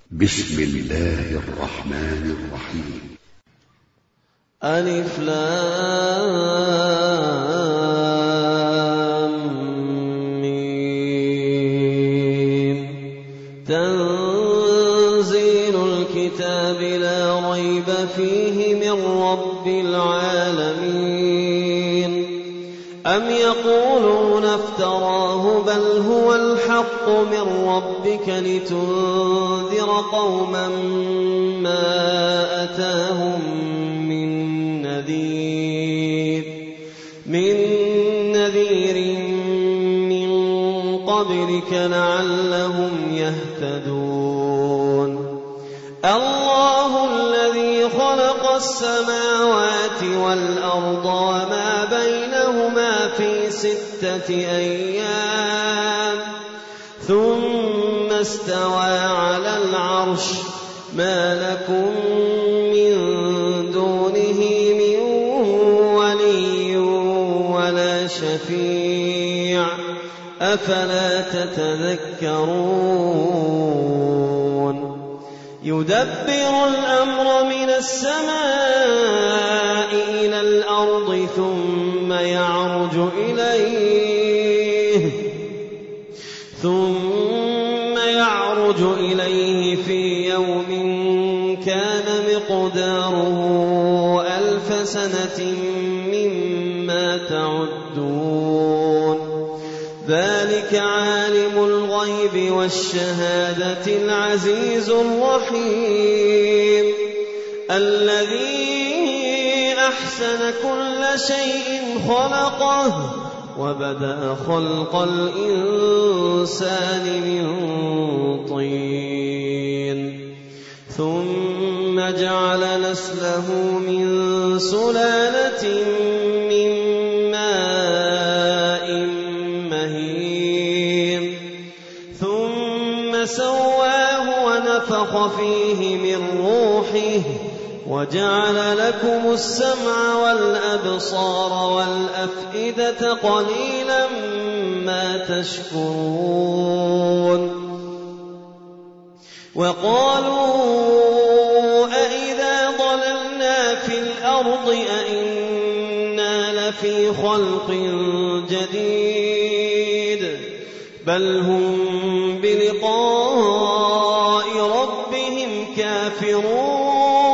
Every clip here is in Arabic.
بسم الله الرحمن الرحيم. ألف لام ميم. تنزيل الكتاب لا ريب فيه من رب العالمين. أم يقولون افتراه بل هو الحق من ربك لتنذر قوما ما أتاهم من نذير من قبلك لعلهم يهتدون. الله الذي خلق السماوات والأرض وما بينهما في 6 أيام ثم استوى على العرش. ما لكم من دونه من ولي ولا شفيع أفلا تتذكرون. يدبر الأمر من السماء إلى الأرض ثم يعرج إليه في يوم كان مقداره 1000 سنة مما تعدون. ذلك عالم الغيب والشهادة العزيز الرحيم الذي أحسن كل شيء خلقه وبدأ خلق الإنسان من طين ثم جعل نسله من سلالة من ماء مهين ثم سواه ونفخ فيه من روحه وجعل لكم السمع والأبصار والأفئدة قليلا ما تشكرون. وقالوا أئذا ضللنا في الأرض أئنا لفي خلق جديد بل هم بلقاء ربهم كافرون.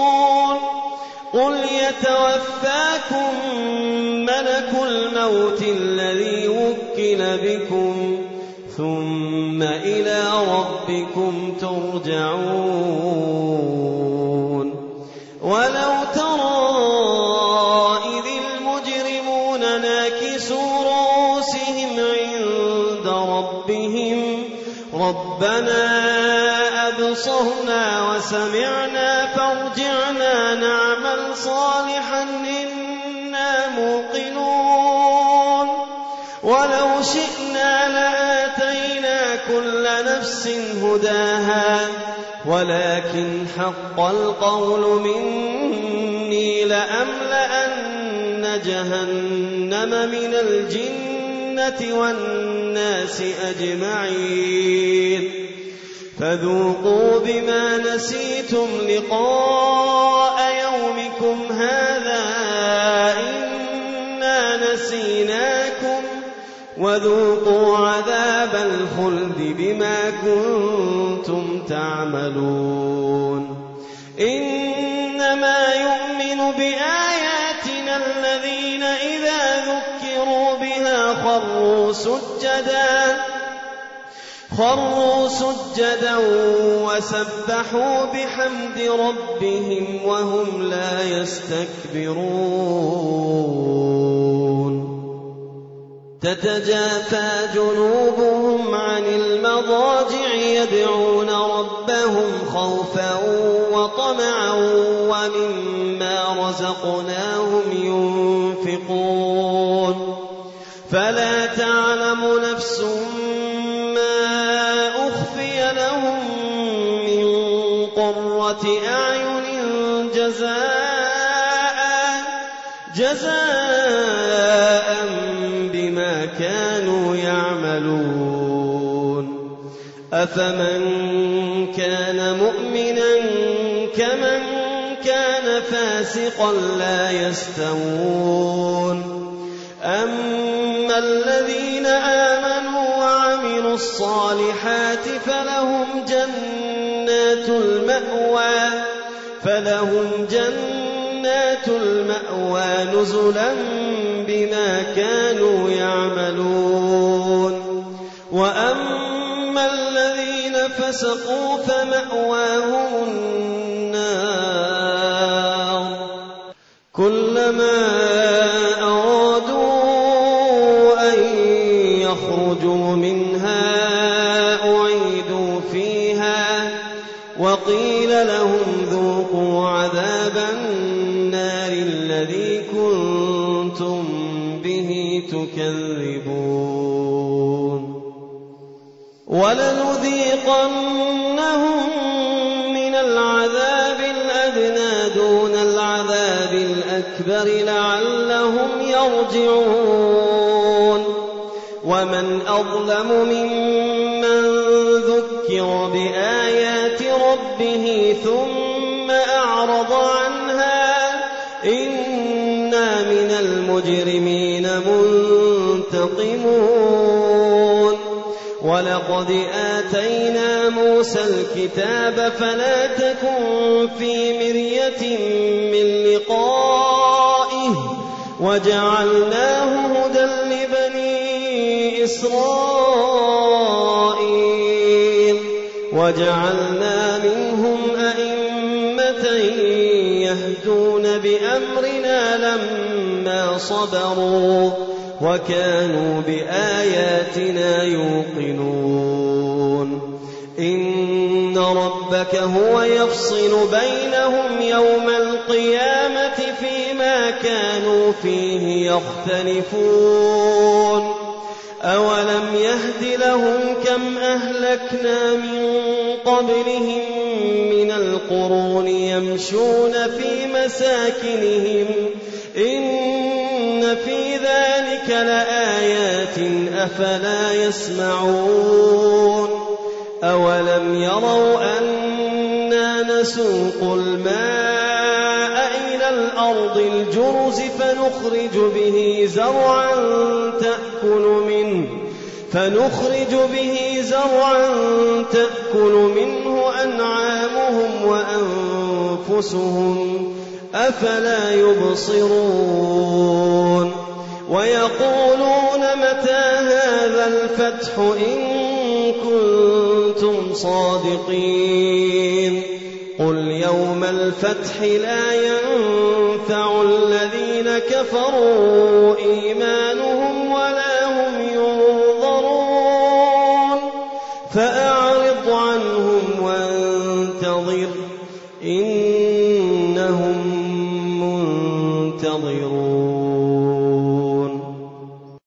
قل يتوفاكم ملك الموت الذي وكل بكم ثم إلى ربكم ترجعون. ولو ترى إذ المجرمون ناكسوا رؤوسهم عند ربهم ربنا أبصرنا وسمعنا فارجعنا نعمل صالحا إنا موقنون. ولو شئنا لآتينا كل نفس هداها ولكن حق القول مني لأملأن جهنم من الجنة والناس أجمعين. فذوقوا بما نسيتم لقاء يومكم هذا إنا نسيناكم وذوقوا عذاب الخلد بما كنتم تعملون. إنما يؤمن بآياتنا الذين إذا ذكروا بها خروا سجدا وسبحوا بحمد ربهم وهم لا يستكبرون. تتجافى جنوبهم عن المضاجع يدعون ربهم خوفا وطمعا ومما رزقناهم ينفقون. فلا تعلم نفس لهم من قرة أعين جزاء بما كانوا يعملون. أفمن كان مؤمنا كمن كان فاسقا لا يستوون أما الذين آمنوا وعملوا الصالحات فلهم جنات المأوى نزلا بما كانوا يعملون وأما الذين فسقوا فمأواهم النار كلما أرادوا أن يخرجوا منها أعيدوا فيها وقيل لهم ذوقوا عذاب النار الذي كنتم به تكذبون ولنذيقنهم من العذاب الأدنى دون العذاب الأكبر لعلهم يرجعون ومن أظلم ممن ذكر بآيات ربه ثم أعرض عنها إنا من المجرمين منتقمون ولقد آتينا موسى الكتاب فلا تكن في مرية من لقائه وجعلناه هدى لبني إسرائيل وجعلنا منهم أئمة يهدون بأمرنا لما صبروا وكانوا بآياتنا يوقنون إن ربك هو يفصل بينهم يوم القيامة فيما كانوا فيه يختلفون أولم يهد لهم كم أهلكنا من قبلهم من القرون يمشون في مساكنهم إن في ذلك لآيات أفلا يسمعون أولم يروا أنا نسوق الماء إلى الأرض الجرز فنخرج به زرعا تأكل منه أنعامهم وأنفسهم أفلا يبصرون ويقولون متى هذا الفتح إن كنتم صادقين قل يوم الفتح لا ينفع الذين كفروا إيمانهم ولا هم ينظرون فأعرض عنهم وانتظر إنهم منتظرون